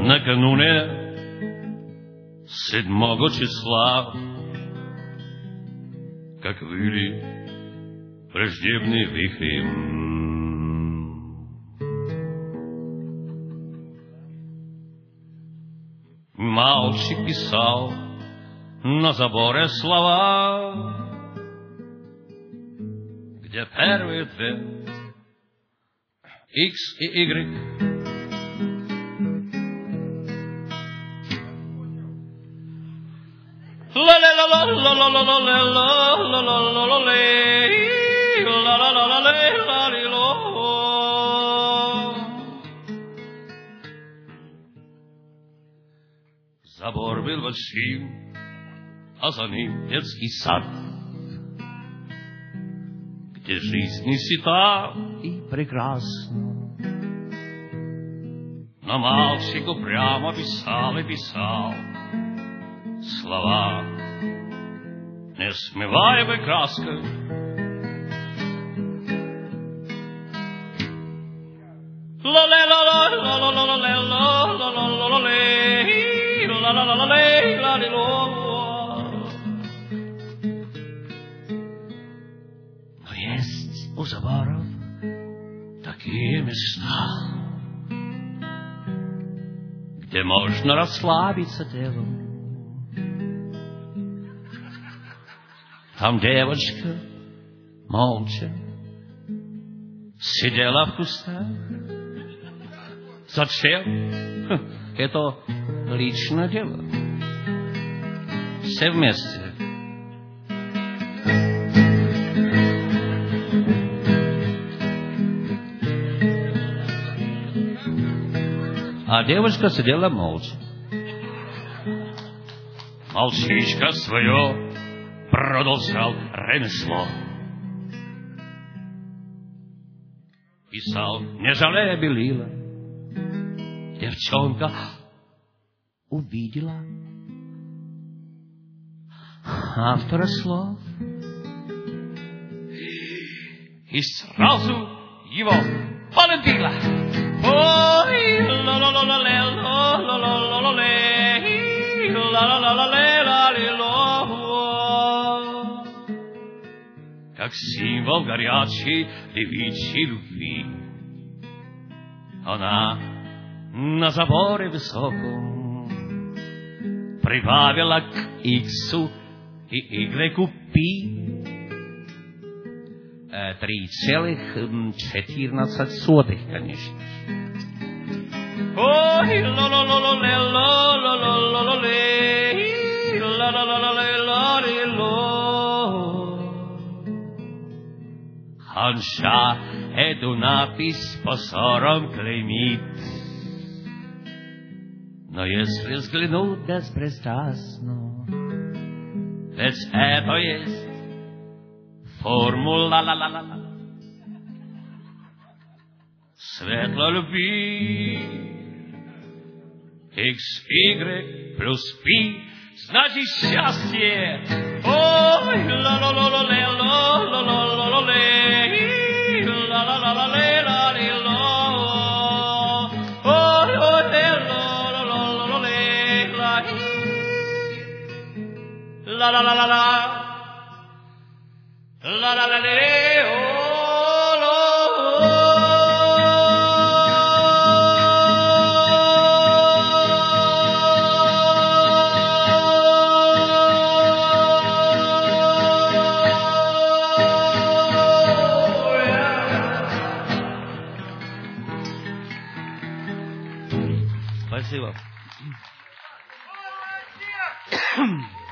накануне 7 числа, как выли враждебные вихри. Мальчик писал на заборе слова, где первые две X и Y. Забор был большим, а за ним детский сад, где жизнь не сита и прекрасна. Но мальчик упрямо писал и писал слова, несмываемой краской. Но есть у заборов такие места, где можно расслабиться телом. Там девочка молча сидела в кустах. Зачем? Это личное дело. Все вместе. А девочка сидела молча. Мальчишка свое продолжал ремесло. Писал, не жалея белила. Девчонка увидела автора слов и сразу его полюбила. Ой, как символ горячей девичьей любви, она на заборе высоком прибавила к иксу и Y пи 3,14, конечно. Ой, Ханша эту надпись позором клеймит. Но если взглянуть беспристрастно, ведь это есть формула светлой любви. X, Y плюс P значит счастье. Ой, la la la la la la la la la. Спасибо.